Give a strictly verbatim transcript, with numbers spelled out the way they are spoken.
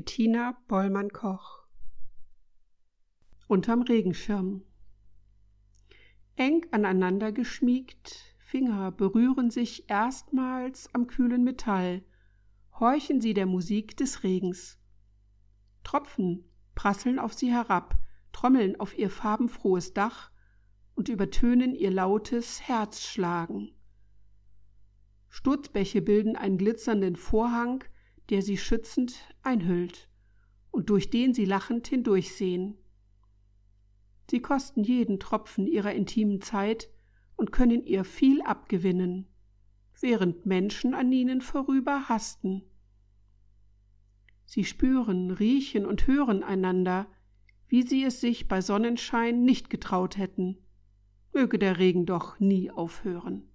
Bettina Bollmann-Koch. Unterm Regenschirm. Eng aneinander geschmiegt, Finger berühren sich erstmals am kühlen Metall, horchen sie der Musik des Regens. Tropfen prasseln auf sie herab, trommeln auf ihr farbenfrohes Dach und übertönen ihr lautes Herzschlagen. Sturzbäche bilden einen glitzernden Vorhang, der sie schützend einhüllt und durch den sie lachend hindurchsehen. Sie kosten jeden Tropfen ihrer intimen Zeit und können ihr viel abgewinnen, während Menschen an ihnen vorüber hasten. Sie spüren, riechen und hören einander, wie sie es sich bei Sonnenschein nicht getraut hätten. Möge der Regen doch nie aufhören.